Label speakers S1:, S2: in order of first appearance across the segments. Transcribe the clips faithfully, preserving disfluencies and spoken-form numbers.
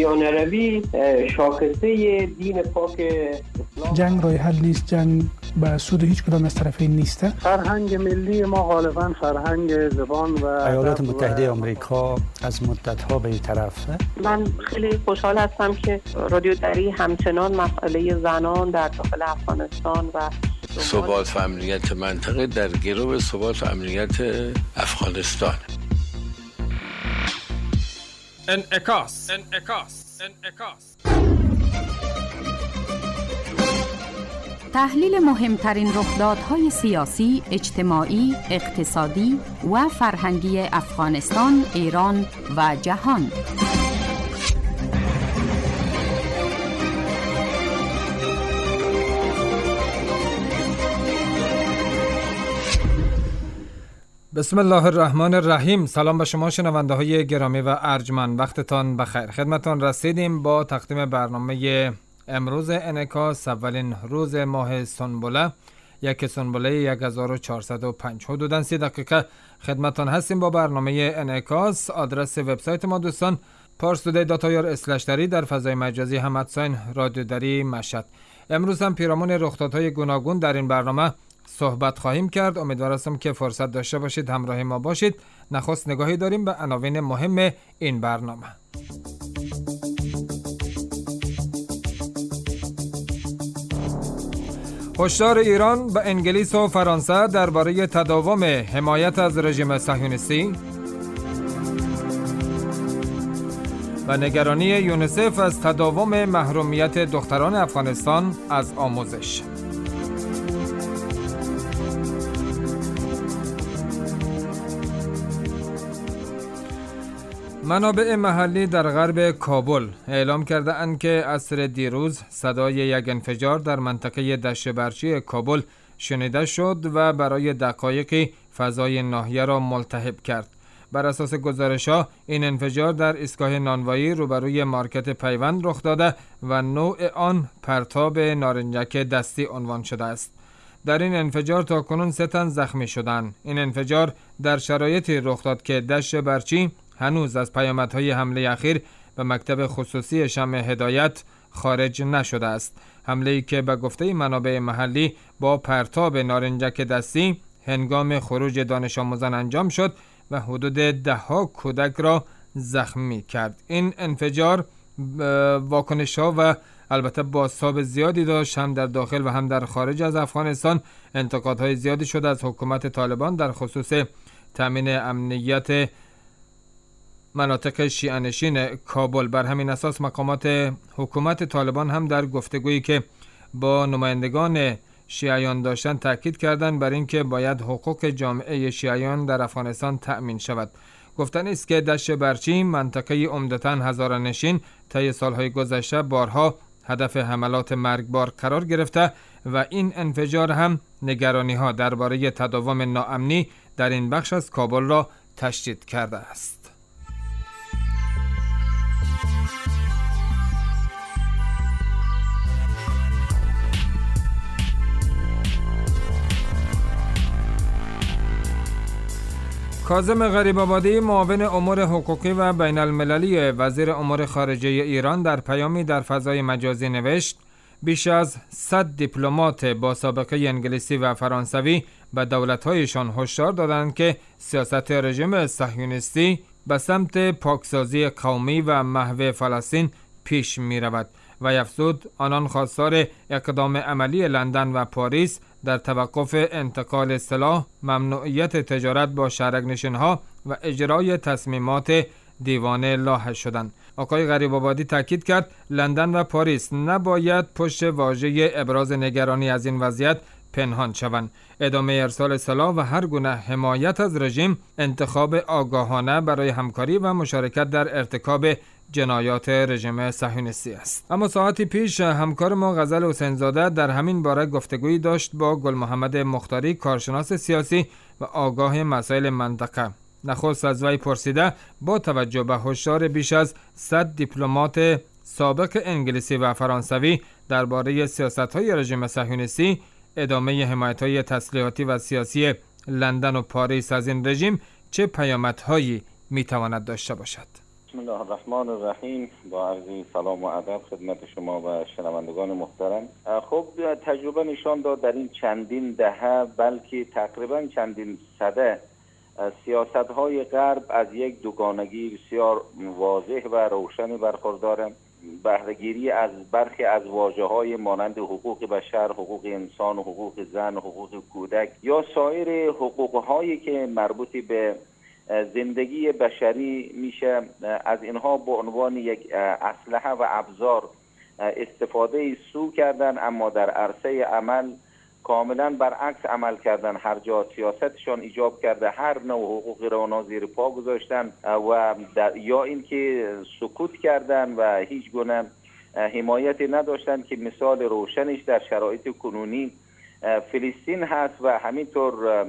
S1: مسیحیان عربی شاخصه دین پاک اسلام.
S2: جنگ راه حل نیست، جنگ به سود هیچ کدام از طرفین نیست.
S3: فرهنگ ملی ما غالبا فرهنگ زبان و
S4: ایالات متحده آمریکا از مدت‌ها به این طرفه.
S5: من خیلی خوشحال هستم که رادیو دری همچنان مسئله زنان در داخل افغانستان و
S6: ثبات و امنیت منطقه در گرو ثبات و امنیت افغانستان.
S7: انعکاس انعکاس انعکاس
S8: تحلیل مهمترین رخدادهای سیاسی، اجتماعی، اقتصادی و فرهنگی افغانستان، ایران و جهان.
S7: بسم الله الرحمن الرحیم. سلام به شما شنونده های گرامی و ارجمند، وقتتان بخیر. خدمتتان رسیدیم با تقدیم برنامه امروز انعکاس، اولین روز ماه سنبله، یک سنبله هزار و چهارصد و پنج. حدوداً سی دقیقه خدمتتان هستیم با برنامه انعکاس. آدرس وبسایت ما دوستان پارستودی دات آی آر اسلش دری، در فضای مجازی هم ادساین رادیو دری مشهد. امروز هم پیرامون رخدادهای گوناگون در این برنامه صحبت خواهیم کرد. امیدوارم که فرصت داشته باشید همراه ما باشید. نخست نگاهی داریم به عناوین مهم این برنامه. هشدار ایران به انگلیس و فرانسه درباره تداوم حمایت از رژیم صهیونیستی و نگرانی یونیسف از تداوم محرومیت دختران افغانستان از آموزش. منابع محلی در غرب کابل اعلام کرده اند که عصر دیروز صدای یک انفجار در منطقه دشت برچی کابل شنیده شد و برای دقایقی فضای ناحیه را ملتهب کرد. بر اساس گزارش‌ها این انفجار در ایستگاه نانوایی روبروی مارکت پیوند رخ داده و نوع آن پرتاب نارنجک دستی عنوان شده است. در این انفجار تا کنون سه تن زخمی شدند. این انفجار در شرایطی رخ داد که دشت برچی هنوز از پیامدهای حمله اخیر به مکتب خصوصی شمع هدایت خارج نشده است. حمله‌ای که به گفته منابع محلی با پرتاب نارنجک دستی هنگام خروج دانش آموزان انجام شد و حدود ده ها کودک را زخمی کرد. این انفجار واکنش‌ها و البته بازتاب زیادی داشت، هم در داخل و هم در خارج از افغانستان. انتقادهای زیادی شد از حکومت طالبان در خصوص تامین امنیت مناطق شیعه‌نشین کابل. بر همین اساس مقامات حکومت طالبان هم در گفتگویی که با نمایندگان شیعیان داشتن تاکید کردند بر اینکه باید حقوق جامعه شیعیان در افغانستان تأمین شود. گفتن است که دشت برچی منطقه عمدتاً هزاره‌نشین طی سالهای گذشته بارها هدف حملات مرگبار قرار گرفته و این انفجار هم نگرانی‌ها درباره تداوم ناامنی در این بخش از کابل را تشدید کرده است. کاظم غریب‌آبادی، معاون امور حقوقی و بین المللی وزیر امور خارجه ایران، در پیامی در فضای مجازی نوشت بیش از صد دیپلمات با سابقه انگلیسی و فرانسوی به دولت‌هایشان هشدار دادند که سیاست رژیم صهیونیستی به سمت پاکسازی قومی و محو فلسطین پیش می‌رود و افزود آنان خواستار اقدام عملی لندن و پاریس در توقف انتقال سلاح، ممنوعیت تجارت با شهرک‌نشین‌ها و اجرای تصمیمات دیوان لاهه شدند. آقای غریب‌آبادی تاکید کرد لندن و پاریس نباید پشت واژه ابراز نگرانی از این وضعیت پنهان شوند. ادامه ارسال سلاح و هر گونه حمایت از رژیم انتخاب آگاهانه برای همکاری و مشارکت در ارتکاب جنایات رژیم صهیونیستی است. اما ساعتی پیش همکار ما غزل حسین‌زاده در همین باره گفتگویی داشت با گل محمد مختاری، کارشناس سیاسی و آگاه مسائل منطقه. نخست از وی پرسیده با توجه به هشدار بیش از صد دیپلمات سابق انگلیسی و فرانسوی درباره سیاست‌های رژیم صهیونیستی، ادامه حمایت‌های تسلیحاتی و سیاسی لندن و پاریس از این رژیم چه پیامدهایی می‌تواند داشته باشد؟
S9: بسم الله الرحمن الرحیم. با عرض سلام و ادب خدمت شما و شنوندگان محترم. خب تجربه نشان داد در این چندین دهه بلکه تقریبا چندین سده سیاست‌های غرب از یک دوگانگی بسیار واضح و روشن برخوردارند. بهره‌گیری از برخی از واژه‌های مانند حقوق بشر، حقوق انسان، حقوق زن، حقوق کودک یا سایر حقوق‌هایی که مربوط به زندگی بشری میشه، از اینها به عنوان یک اسلحه و ابزار استفاده سو کردن، اما در عرصه عمل کاملا برعکس عمل کردن. هر جا سیاستشان ایجاب کرده هر نوع حقوقی را اونا زیر پا گذاشتن و در یا اینکه سکوت کردن و هیچ گونه حمایتی نداشتن که مثال روشنش در شرایط کنونی فلسطین هست و همینطور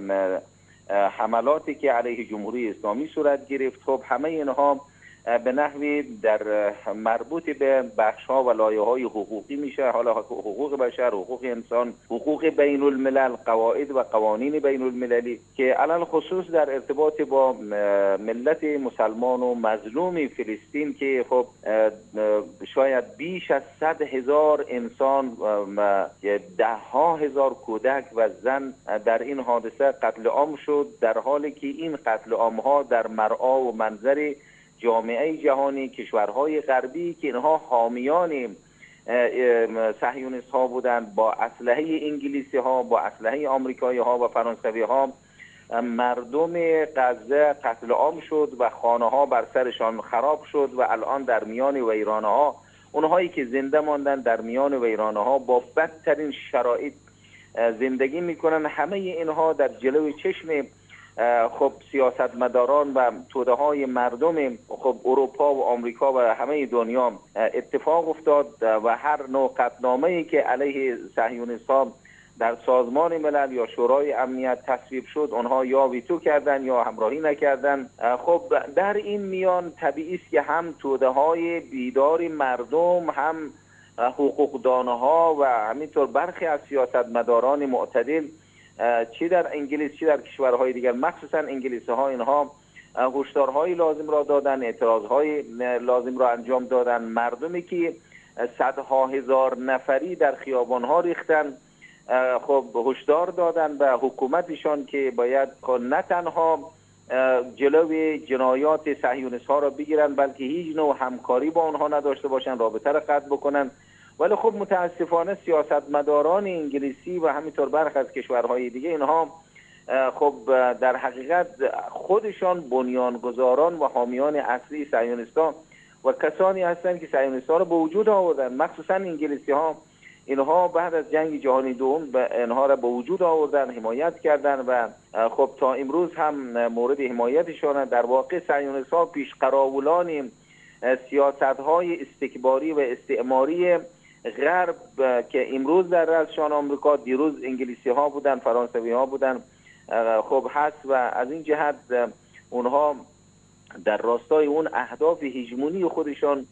S9: حملاتی که علیه جمهوری اسلامی صورت گرفت. خب همه اینها به نحوی در مربوط به بخش‌ها و لایه‌های حقوقی میشه، حالا حقوق بشر، حقوق انسان، حقوق بین الملل، قواعد و قوانین بین المللی که علل خصوص در ارتباط با ملت مسلمان و مظلوم فلسطین که خب شاید بیش از صد هزار انسان، ده ها هزار کودک و زن در این حادثه قتل عام شد، در حالی که این قتل عام‌ها در مرعا و منظر جامعه جهانی، کشورهای غربی که اینها حامیان صهیونیست ها بودند، با اسلحه انگلیسی ها، با اسلحه آمریکایی ها و فرانسوی ها مردم غزه قتل عام شد و خانه ها بر سرشان خراب شد و الان در میان ویرانه ها، اونهایی که زنده ماندن در میان ویرانه ها با بدترین شرایط زندگی میکنن. همه اینها در جلوی چشم خب سیاستمداران و توده های مردم خب اروپا و آمریکا و همه دنیا اتفاق افتاد و هر نوع قطعنامه‌ای که علیه صهیونیست‌ها در سازمان ملل یا شورای امنیت تصویب شد، آنها یا ویتو کردن یا همراهی نکردن. خب در این میان طبیعی است که هم توده های بیدار مردم، هم حقوقدانها و همینطور برخی از سیاستمداران معتدل چی در انگلیس چی در کشورهای دیگر، مخصوصا انگلیسی ها، اینها هشدارهای لازم را دادن، اعتراضهای لازم را انجام دادن. مردمی که صدها هزار نفری در خیابان ها ریختن، خب هشدار دادن به حکومتشان که باید نه تنها جلوی جنایات صهیونیست ها را بگیرن، بلکه هیچ نوع همکاری با آنها نداشته باشن، رابطه را قطع بکنن. ولی خب متاسفانه سیاستمداران انگلیسی و همینطور برخی از کشورهای دیگه اینها خب در حقیقت خودشان بنیانگذاران و حامیان اصلی صهیونیست‌ها و کسانی هستند که صهیونیست‌ها را به وجود آوردن. مخصوصا انگلیسی ها، اینها بعد از جنگ جهانی دوم اینها را به وجود آوردن، حمایت کردن و خب تا امروز هم مورد حمایتشان. در واقع صهیونیست‌ها پیشقراولان سیاست‌های استکباری و استعماری غرب که امروز در رأسشان آمریکا، دیروز انگلیسی ها بودن، فرانسوی ها بودن، خب هست و از این جهت اونها در راستای اون اهداف هژمونی خودشان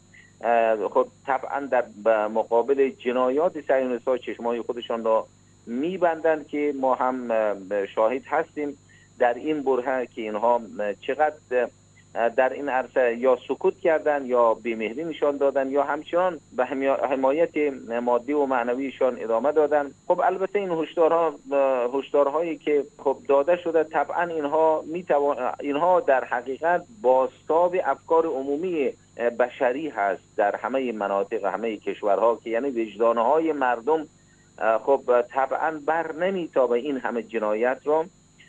S9: خب طبعا در مقابل جنایات صهیونیست‌ها چشمای خودشان را میبندند که ما هم شاهد هستیم در این برهه که اینها چقدر در این عرصه یا سکوت کردن یا بی‌مهری نشان دادن یا همچنان به حمایت مادی و معنویشان ادامه دادن. خب البته این هشدارها هشدارهایی که خب داده شده، طبعا اینها میتوان اینها در حقیقت بازتاب افکار عمومی بشری هست در همه مناطق، همه کشورها، که یعنی وجدانهای مردم خب طبعا بر نمیتابه این همه جنایت را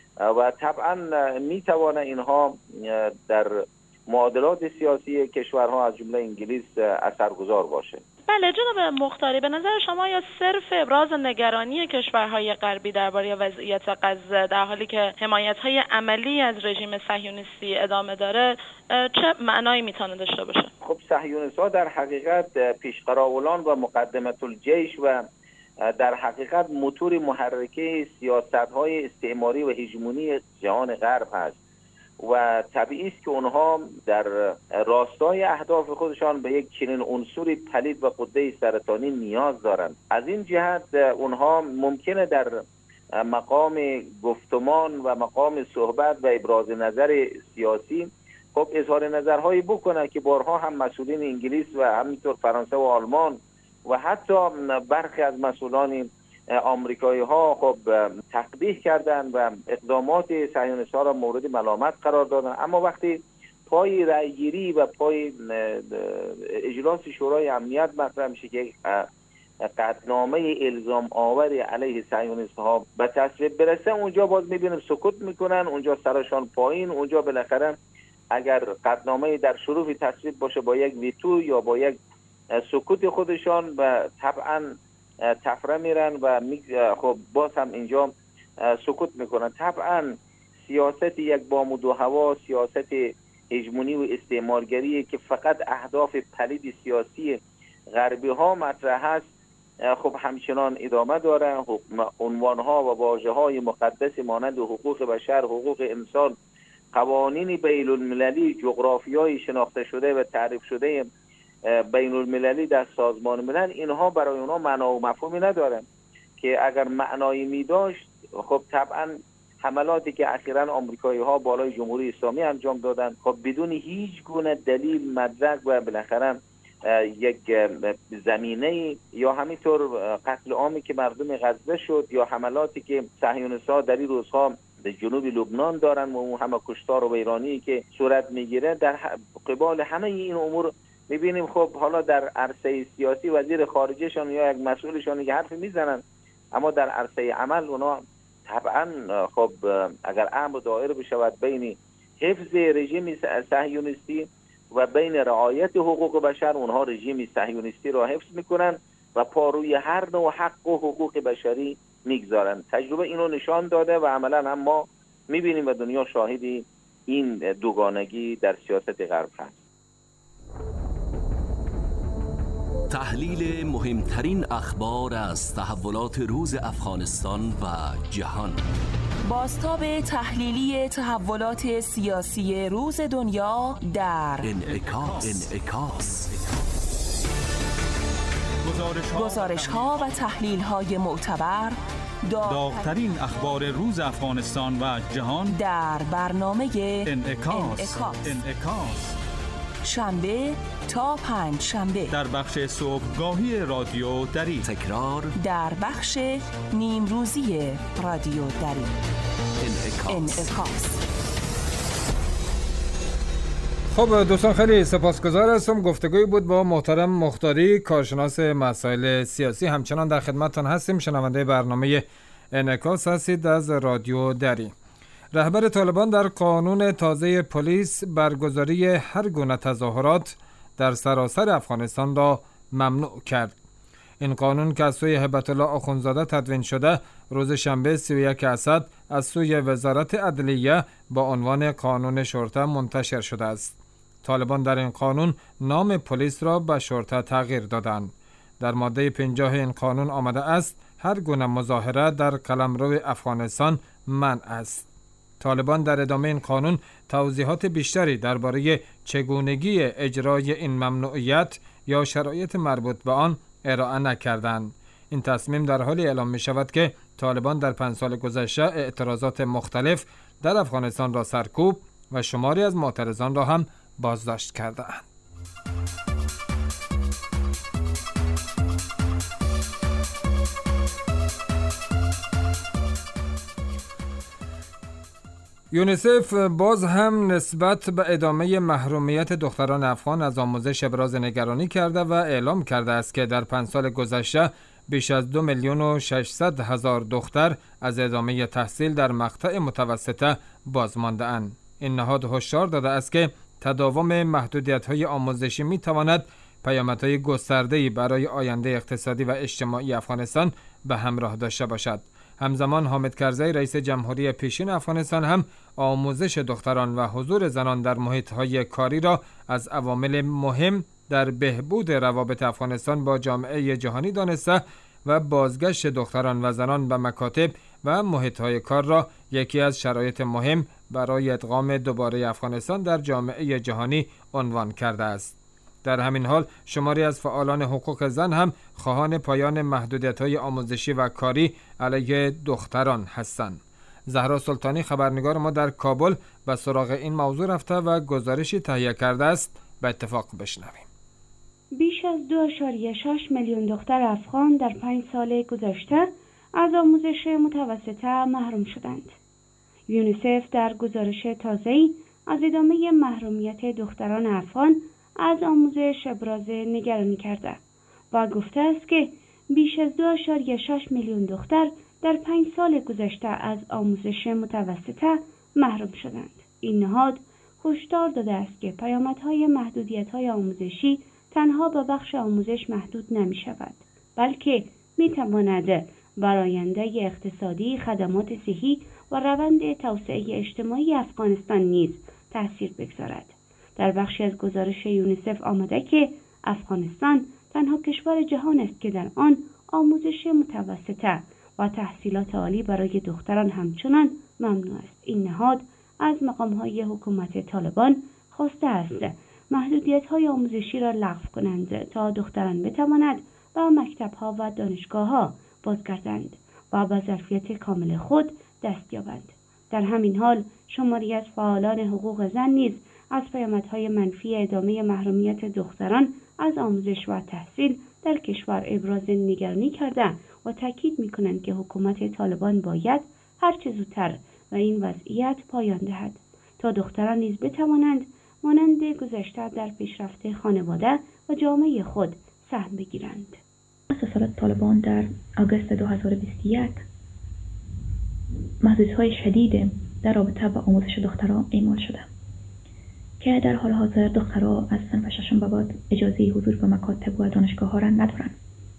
S9: و طبعا میتوانه اینها در معادلات سیاسی کشورها از جمله انگلیس اثرگذار باشه.
S10: بله جناب مختاری، به نظر شما یا صرف ابراز نگرانی کشورهای غربی درباره وضعیت غزه در حالی که حمایت‌های عملی از رژیم صهیونیستی ادامه داره چه معنایی میتونه داشته باشه؟
S9: خب صهیونیست‌ها در حقیقت پیشقراولان و مقدمه الجیش و در حقیقت موتور محرکه سیاست‌های استعماری و هژمونی جهان غرب هست و طبیعی است که اونها در راستای اهداف خودشان به یک چنین عنصری پلید و غده سرطانی نیاز دارند. از این جهت اونها ممکنه در مقام گفتمان و مقام صحبت و ابراز نظر سیاسی خب اظهار نظرهایی بکنه که بارها هم مسئولین انگلیس و همینطور فرانسه و آلمان و حتی برخی از مسئولان آمریکایی ها خب تقبیح کردن و اقدامات صهیونیست‌ها را مورد ملامت قرار دادن. اما وقتی پای رأیگیری و پای اجلاس شورای امنیت مطرح میشه که قطعنامه الزام آور علیه صهیونیست‌ها به تصویب برسه، اونجا باز میبینیم سکوت میکنن، اونجا سرشان پایین، اونجا بالاخره اگر قطعنامه در شروع تصویب باشه با یک ویتو یا با یک سکوت خودشان و طبعا تفره میرن و خب باز هم اینجا سکوت میکنن. طبعا سیاست یک بام و دو هوا، سیاست هژمونی و استعمارگری که فقط اهداف پلید سیاسی غربی ها مطرح است، خب همچنان ادامه داره. عنوان ها و واژه های مقدس مانند حقوق بشر، حقوق انسان، قوانین بین المللی، جغرافیای شناخته شده و تعریف شده بین المللی در سازمان ملل، اینها برای اونها معنا و مفهومی نداره که اگر معنایی می داشت خب طبعا حملاتی که اخیراً آمریکایی ها بالای جمهوری اسلامی انجام دادن خب بدون هیچ گونه دلیل، مدرک و بالاخره یک زمینه یا همینطور قتل عامی که مردم غزه شد یا حملاتی که صهیونیست‌ها در این روزها به جنوب لبنان دارن و اون همه کشتار و ویرانی که صورت میگیره، در قبال همه این امور میبینیم خب حالا در عرصه سیاسی وزیر خارجهشان یا یک مسئولشان که حرفی میزنن، اما در عرصه عمل اونا طبعا خب اگر امر دایر بشود بین حفظ رژیم صهیونیستی و بین رعایت حقوق بشر، اونها رژیم صهیونیستی را حفظ میکنن و پاروی هر نوع حق و حقوق بشری میگذارن. تجربه اینو نشان داده و عملا هم ما میبینیم و دنیا شاهدی این دوگانگی در سیاست غرب هست.
S11: تحلیل مهمترین اخبار از تحولات روز افغانستان و جهان.
S12: بازتاب تحلیلی تحولات سیاسی روز دنیا در
S11: انعکاس. انعکاس.
S12: گزارش ها و تحلیل های معتبر،
S13: داغ‌ترین اخبار روز افغانستان و جهان
S12: در برنامه
S13: انعکاس.
S12: انعکاس.
S13: انعکاس.
S12: شنبه تا پنج شنبه
S13: در بخش صبحگاهی رادیو دری،
S11: تکرار
S12: در بخش نیمروزی رادیو دری.
S11: انعکاس.
S12: انعکاس.
S7: خب دوستان خیلی سپاسگزار هستم. گفتگوی بود با محترم مختاری، کارشناس مسائل سیاسی. همچنان در خدمتتان هستیم. شنونده برنامه انعکاس هستید از رادیو دری. رهبر طالبان در قانون تازه پلیس برگزاری هر گونه تظاهرات در سراسر افغانستان را ممنوع کرد. این قانون که از سوی هبت الله آخوندزاده تدوین شده، روز شنبه سی و یک اسد از سوی وزارت عدلیه با عنوان قانون شرطه منتشر شده است. طالبان در این قانون نام پلیس را به شرطه تغییر دادند. در ماده پنجاه این قانون آمده است هر گونه مظاهره در قلمرو افغانستان منع است. طالبان در ادامه این قانون توضیحات بیشتری درباره چگونگی اجرای این ممنوعیت یا شرایط مربوط به آن ارائه نکردند. این تصمیم در حالی اعلام می شود که طالبان در پنج سال گذشته اعتراضات مختلف در افغانستان را سرکوب و شماری از معترضان را هم بازداشت کرده‌اند. یونیسف باز هم نسبت به ادامه محرومیت دختران افغان از آموزش ابراز نگرانی کرده و اعلام کرده است که در پنج سال گذشته بیش از دو میلیون و ششصد هزار دختر از ادامه تحصیل در مقطع متوسطه باز مانده اند. این نهاد هشدار داده است که تداوم محدودیت‌های آموزشی می‌تواند پیامدهای گسترده‌ای برای آینده اقتصادی و اجتماعی افغانستان به همراه داشته باشد. همزمان حامد کرزی رئیس جمهوری پیشین افغانستان هم آموزش دختران و حضور زنان در محیط‌های کاری را از عوامل مهم در بهبود روابط افغانستان با جامعه جهانی دانسته و بازگشت دختران و زنان به مکاتب و محیط‌های کار را یکی از شرایط مهم برای ادغام دوباره افغانستان در جامعه جهانی عنوان کرده است. در همین حال شماری از فعالان حقوق زن هم خواهان پایان محدودیت‌های آموزشی و کاری علیه دختران هستند. زهرا سلطانی خبرنگار ما در کابل به سراغ این موضوع رفته و گزارشی تهیه کرده است. به اتفاق بشنویم.
S14: بیش از دو ممیز شش میلیون دختر افغان در پنج سال گذشته از آموزش متوسطه محروم شدند. یونیسف در گزارش تازه‌ای از ادامه محرومیت دختران افغان از آموزش ابراز نگرانی کرده و گفته است که بیش از دو ممیز شش میلیون دختر در پنج سال گذشته از آموزش متوسطه محروم شدند. این نهاد هشدار داده است که پیامدهای محدودیت‌های آموزشی تنها به بخش آموزش محدود نمی شود، بلکه می تواند بر آینده اقتصادی، خدمات صحی و روند توسعه اجتماعی افغانستان نیز تأثیر بگذارد. در بخشی از گزارش یونیسف آمده که افغانستان تنها کشور جهان است که در آن آموزش متوسطه و تحصیلات عالی برای دختران همچنان ممنوع است. این نهاد از مقام‌های حکومت طالبان خواسته است محدودیت‌های آموزشی را لغو کنند تا دختران بتوانند به مکتب‌ها و دانشگاه‌ها بازگردند و به ظرفیت کامل خود دست یابند. در همین حال شماری از فعالان حقوق زن نیز از پیامدهای منفی ادامه محرومیت دختران از آموزش و تحصیل در کشور ابراز نگرانی کرده و تاکید می‌کنند که حکومت طالبان باید هر چه زودتر و این وضعیت پایان دهد تا دختران نیز بتوانند مانند گذشته در پیشرفت خانواده و جامعه خود سهم بگیرند.
S15: مؤسسات طالبان در آگوست دو هزار و بیست و یک محدودیت‌های شدید در رابطه با آموزش دختران اعمال شده که در حال حاضر دخترها از صنف ششم به بعد اجازه حضور به مکاتب و دانشگاه‌ها را ندارند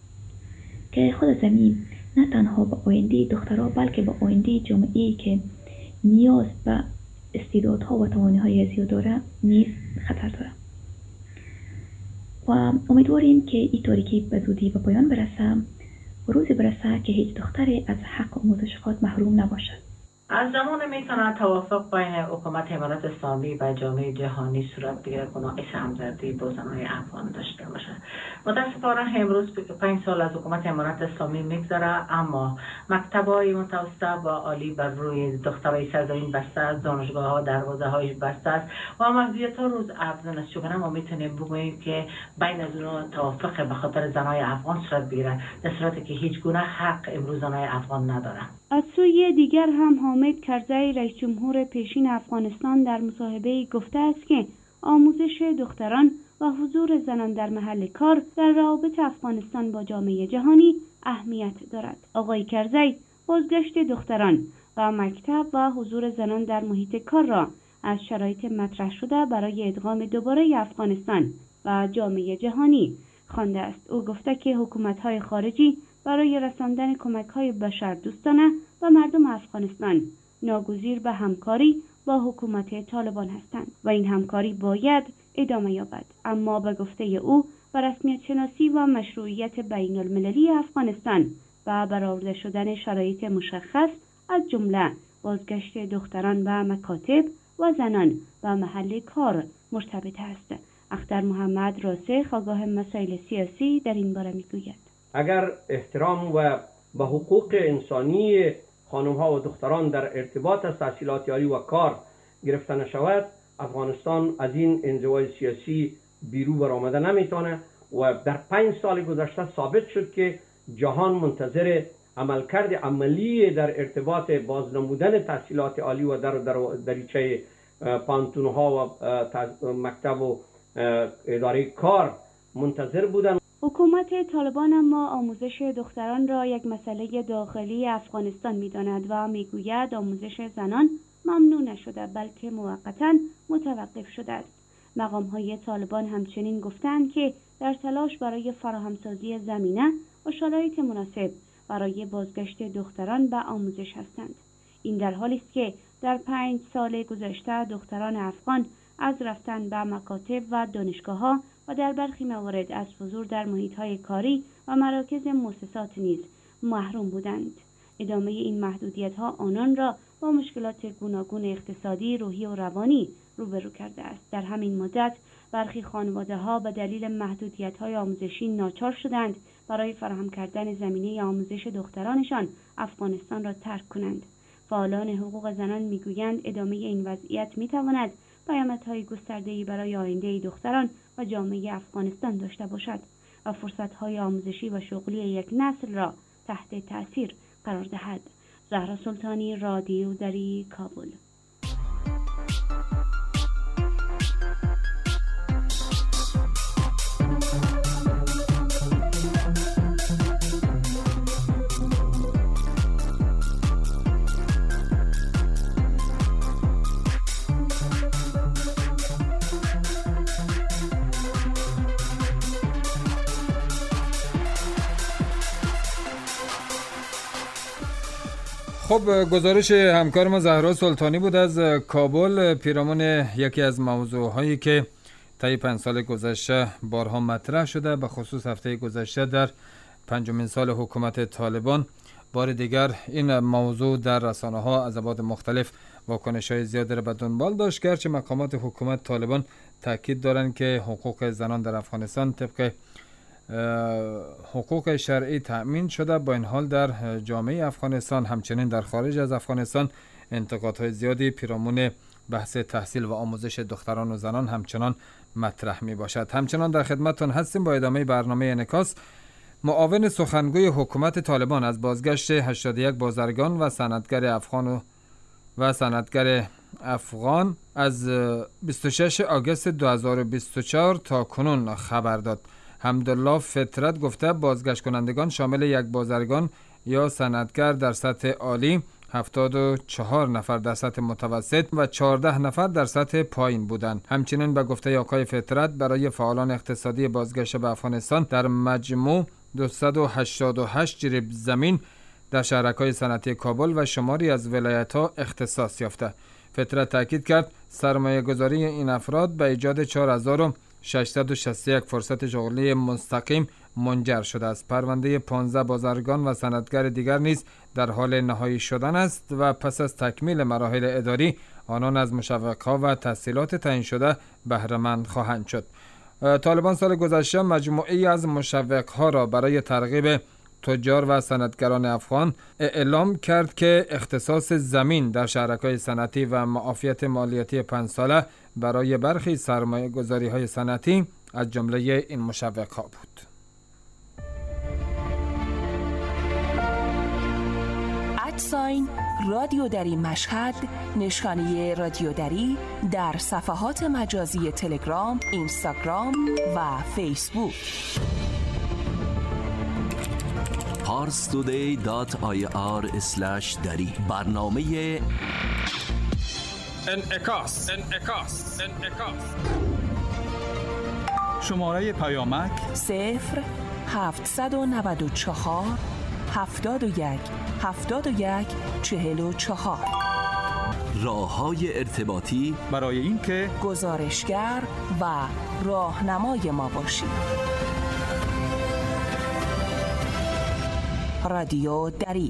S15: که خود زمین نه تنها به آینده دخترها بلکه به آینده جامعه‌ای که نیاز به استعدادها و توانایی‌های زیاد داره نیز خطر داره و امیدواریم که این تاریکی به زودی به پایان برسه و روزی برسه که هیچ دختری از حق آموزش خود محروم نباشد.
S16: از زمان میتونه توافق بین حکومت امارات اسلامی و جامعه جهانی صورت بگیره که ناقص همدردی با زنان افغان داشته باشه. متاسفانه امروز پنج سال از حکومت امارات اسلامی میگذره، اما مکتب‌های متوسطه و عالی بر روی دخترای سرزمین بسته است، دانشگاه‌ها دروازه‌هایش بسته است و محدودیت‌ها روز افزون است. چون ما میتونیم بگوییم که بین از اونها توافق به خاطر زنای افغان صورت بگیره، در صورتی که هیچ گونه حق امروز زنای افغان ندارن.
S14: از سوی دیگر هم حامد کرزی رئیس جمهور پیشین افغانستان در مصاحبه‌ای گفته است که آموزش دختران و حضور زنان در محل کار در روابط افغانستان با جامعه جهانی اهمیت دارد. آقای کرزی بازگشت دختران و مکتب و حضور زنان در محیط کار را از شرایط مطرح شده برای ادغام دوباره افغانستان و جامعه جهانی خوانده است. او گفته که حکومت‌های خارجی برای رساندن کمک‌های بشردوستانه به مردم افغانستان ناگزیر به همکاری با حکومت طالبان هستند و این همکاری باید ادامه یابد. اما به گفته او به رسمیت شناسی و مشروعیت بین المللی افغانستان و برآورده شدن شرایط مشخص از جمله بازگشت دختران به مکاتب و زنان و محل کار مرتبط است. اختر محمد راسخ آگاه مسائل سیاسی در این باره میگوید:
S17: اگر احترام و به حقوق انسانی خانم‌ها و دختران در ارتباط از تحصیلات عالی و کار گرفته نشود، افغانستان از این انزوای سیاسی بیرو برآمده نمیتونه و در پنج سال گذشته ثابت شد که جهان منتظر عملکرد عملی در ارتباط بازنمودن تحصیلات عالی و در دریچه پانتون‌ها و مکتب و اداره کار منتظر بودند.
S14: حکومت طالبان اما آموزش دختران را یک مسئله داخلی افغانستان می‌داند و می‌گوید آموزش زنان ممنوع نشده بلکه موقتاً متوقف شده است. مقام‌های طالبان همچنین گفتند که در تلاش برای فراهمسازی زمینه و شرایط مناسب برای بازگشت دختران به آموزش هستند. این در حالی است که در پنج سال گذشته دختران افغان از رفتن به مکاتب و دانشگاه‌ها و در برخی موارد از حضور در محیط‌های کاری و مراکز مؤسسات نیز محروم بودند. ادامه این محدودیت‌ها آنان را با مشکلات گوناگون اقتصادی، روحی و روانی روبرو کرده است. در همین مدت برخی خانواده‌ها به دلیل محدودیت‌های آموزشی ناچار شدند برای فراهم کردن زمینه آموزش دخترانشان افغانستان را ترک کنند فعالان حقوق زنان میگویند ادامه این وضعیت میتواند پیامدهای گسترده‌ای برای آینده دختران و جامعه افغانستان داشته باشد و فرصت‌های آموزشی و شغلی یک نسل را تحت تأثیر قرار دهد. زهرا سلطانی، رادیو دری، کابل.
S7: خب گزارش همکار ما زهرا سلطانی بود از کابل پیرامون یکی از موضوعهایی که طی پنج سال گذشته بارها مطرح شده، به خصوص هفته گذشته در پنجمین سال حکومت طالبان. بار دیگر این موضوع در رسانه ها از ابعاد مختلف واکنش های زیادی را به دنبال داشت، گرچه مقامات حکومت طالبان تاکید دارند که حقوق زنان در افغانستان طبق حقوق شرعی تأمین شده. با این حال در جامعه افغانستان همچنین در خارج از افغانستان انتقادهای زیادی پیرامون بحث تحصیل و آموزش دختران و زنان همچنان مطرح می باشد. همچنان در خدمتتون هستیم با ادامه برنامه انعکاس. معاون سخنگوی حکومت طالبان از بازگشت هشتاد و یک بازرگان و صنعتگر افغان و صنعتگر افغان از بیست و شش آگوست دو هزار و بیست و چهار تا کنون خبر داد. حمدالله فطرت گفته بازگشت کنندگان شامل یک بازرگان یا صنعتگر در سطح عالی، هفتاد و چهار نفر در سطح متوسط و چهارده نفر در سطح پایین بودند. همچنین به گفته آقای فطرت برای فعالان اقتصادی بازگشت به افغانستان در مجموع دویست و هشتاد و هشت جریب زمین در شهرک‌های صنعتی کابل و شماری از ولایت‌ها اختصاص یافته. فطرت تاکید کرد سرمایه گذاری این افراد به ایجاد چهار هزار و ششصد و شصت و یک فرصت شغلی مستقیم منجر شده است. پرونده پانزده بازرگان و صنعتگر دیگر نیز در حال نهایی شدن است و پس از تکمیل مراحل اداری آنان از مشوق‌ها و تسهیلات تعیین شده بهره مند خواهند شد. طالبان سال گذشته مجموعه‌ای از مشوق‌ها را برای ترغیب تجار و صنعتگران افغان اعلام کرد که اختصاص زمین در شهرک‌های صنعتی و معافیت مالیاتی پنج ساله برای برخی سرمایه گذاری های صنعتی از جمله این مشوق‌ها بود.
S12: ادساین رادیو دری مشهد، نشانی رادیو دری در صفحات مجازی تلگرام، اینستاگرام و فیسبوک.
S11: پارس تودی دات آی آر اسلش دری برنامه
S13: انعکاس انعکاس انعکاس شماره پیامک
S12: صفر هفتصد و نود و چهار هفتاد و یک هفتاد و یک چهل و چهار.
S11: راه‌های ارتباطی
S13: برای اینکه
S12: گزارشگر و راهنمای ما باشید. رادیو دری.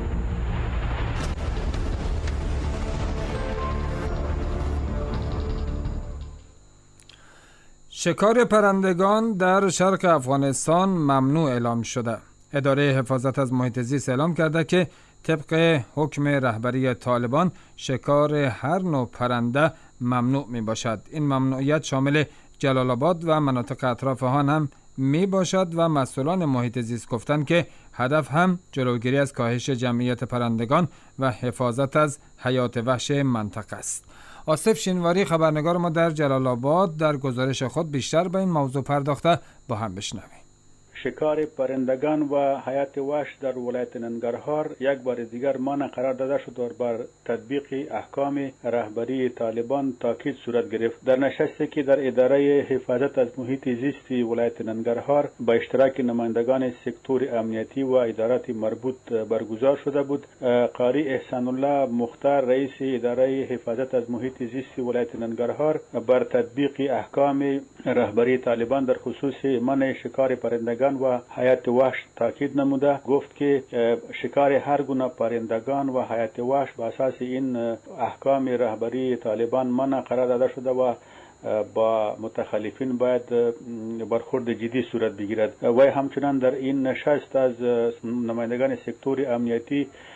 S7: شکار پرندگان در شرق افغانستان ممنوع اعلام شده. اداره حفاظت از محیط زیست اعلام کرده که طبق حکم رهبری طالبان شکار هر نوع پرنده ممنوع می باشد. این ممنوعیت شامل جلال آباد و مناطق اطراف آن هم می باشد و مسئولان محیط زیست گفتند که هدف هم جلوگیری از کاهش جمعیت پرندگان و حفاظت از حیات وحش منطقه است. آصف شینواری خبرنگار ما در جلال آباد در گزارش خود بیشتر به این موضوع پرداخته، با هم بشنویم.
S18: شکار پرندگان و حیات وحش در ولایت ننگرهار یک بار دیگر مانع قرار داده شد و بر تطبیق احکام رهبری طالبان تاکید صورت گرفت. در نشستی که در اداره حفاظت از محیط زیست ولایت ننگرهار با اشتراک نمایندگان سکتور امنیتی و ادارات مربوط برگزار شده بود، قاری احسان الله مختار رئیس اداره حفاظت از محیط زیست ولایت ننگرهار بر تطبیق احکام رهبری طالبان در خصوص منع شکار پرندگان و حیات وحش تاکید نموده. گفت که شکار هر گونه پرندگان و حیات وحش به اساس این احکام رهبری طالبان منع قرار داده شده و با متخلفین باید برخورد جدی صورت بگیرد. و همچنان در این نشست از نمایندگان سکتور امنیتی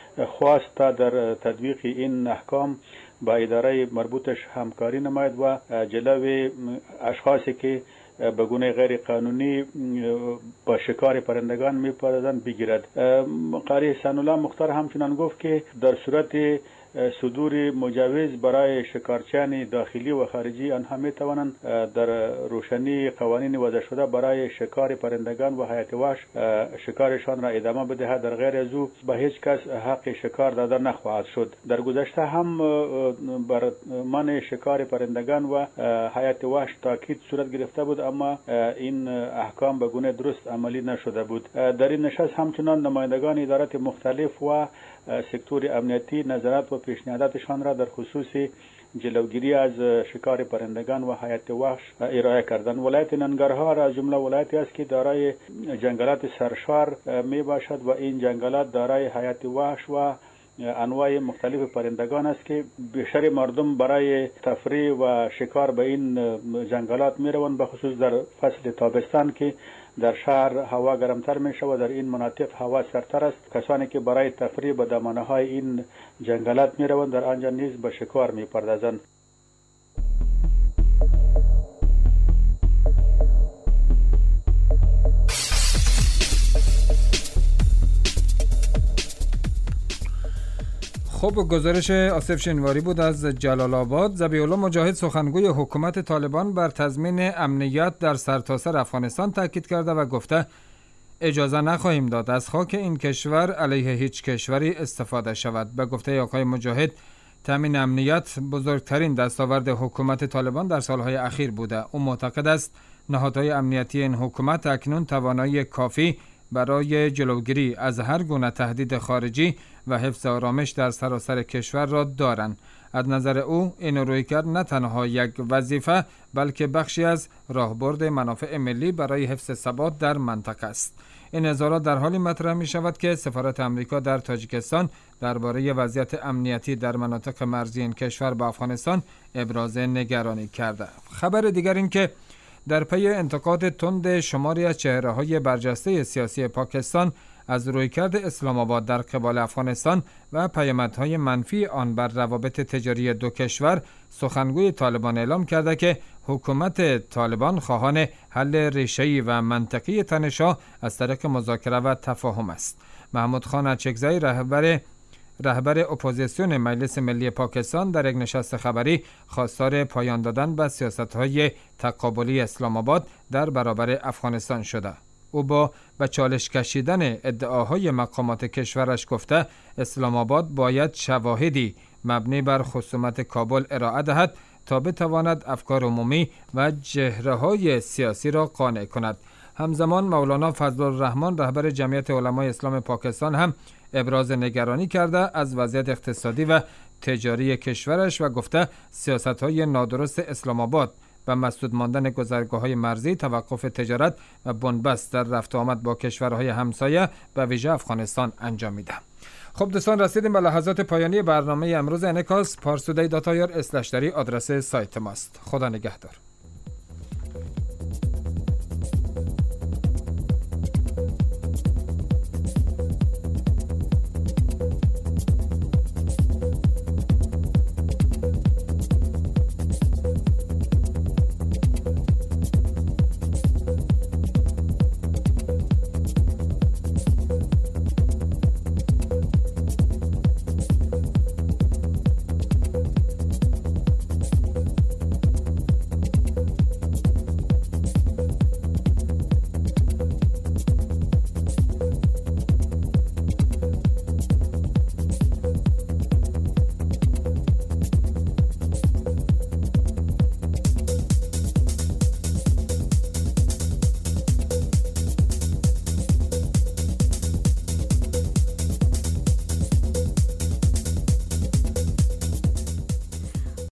S18: خواست تا در تطبیق این احکام با اداره مربوطش همکاری نماید و جلوی اشخاصی که به گونه غیر قانونی با شکار پرندگان می‌پردازند بگیرد. قاری حسن الله مختار همچنان گفت که در صورت صدور مجوز برای شکارچیان داخلی و خارجی آنها می توانند در روشنی قوانین وضع شده برای شکار پرندگان و حیات وحش شکارشان را ادامه بدهد. در غیر از او به هیچ کس حق شکار داده نخواهد شد. در گذشته هم بر منع شکار پرندگان و حیات وحش تاکید صورت گرفته بود، اما این احکام به گونه درست عملی نشده بود. در این نشست همچنان نمایندگان ادارات مختلف و سکتور امنیتی نظرات و پیشنهاداتشان را در خصوص جلوگیری از شکار پرندگان و حیات وحش ارائه کردند. ولایت ننگرهار از جمله ولایتی است که دارای جنگلات سرشار می باشد و این جنگلات دارای حیات وحش و انواع مختلف پرندگان است که بیشتر مردم برای تفریح و شکار به این جنگلات می روند، به خصوص در فصل تابستان که در شهر هوا گرمتر می شود، در این مناطق هوا سردتر است. کسانی که برای تفریح به دامنه های این جنگلات می روند در آنجا نیز به شکار می پردازند.
S7: خب گزارش آصف شنواری بود از جلال آباد. ذبیح الله مجاهد سخنگوی حکومت طالبان بر تضمین امنیت در سرتاسر افغانستان تاکید کرده و گفته اجازه نخواهیم داد از خاک این کشور علیه هیچ کشوری استفاده شود. به گفته آقای مجاهد تامین امنیت بزرگترین دستاورد حکومت طالبان در سالهای اخیر بوده. او معتقد است نهادهای امنیتی این حکومت اکنون توانایی کافی برای جلوگیری از هر گونه تهدید خارجی و حفظ آرامش در سراسر کشور را دارند. از نظر او این رویکرد نه تنها یک وظیفه بلکه بخشی از راهبرد منافع ملی برای حفظ ثبات در منطقه است. این اظهارات در حالی مطرح می شود که سفارت امریکا در تاجیکستان درباره وضعیت امنیتی در مناطق مرزی این کشور با افغانستان ابراز نگرانی کرده. خبر دیگر این که در پی انتقاد تند شماری از چهره‌های برجسته سیاسی پاکستان از رویکرد اسلام آباد در قبال افغانستان و پیامدهای منفی آن بر روابط تجاری دو کشور، سخنگوی طالبان اعلام کرده که حکومت طالبان خواهان حل ریشه‌ای و منطقی تنش‌ها از طریق مذاکره و تفاهم است. محمود خان اچکزئی رهبر رهبر اپوزیسیون مجلس ملی پاکستان در یک نشست خبری خواستار پایان دادن به سیاست‌های تقابلی اسلام آباد در برابر افغانستان شده. او با به چالش کشیدن ادعاهای مقامات کشورش گفته اسلام آباد باید شواهدی مبنی بر خصومت کابل ارائه دهد تا بتواند افکار عمومی و چهره‌های سیاسی را قانع کند. همزمان مولانا فضل الرحمن رهبر جمعیت علمای اسلام پاکستان هم ابراز نگرانی کرده از وضعیت اقتصادی و تجاری کشورش و گفته سیاست‌های نادرست اسلام آباد و مسدود ماندن گذرگاه‌های مرزی، توقف تجارت و بنبست در رفت و آمد با کشورهای همسایه به ویژه افغانستان انجام میده. خب دوستان رسیدیم به لحظات پایانی برنامه امروز انعکاس. پارسودی داتایار اسلشتری آدرس سایت ماست. خدا نگهدار.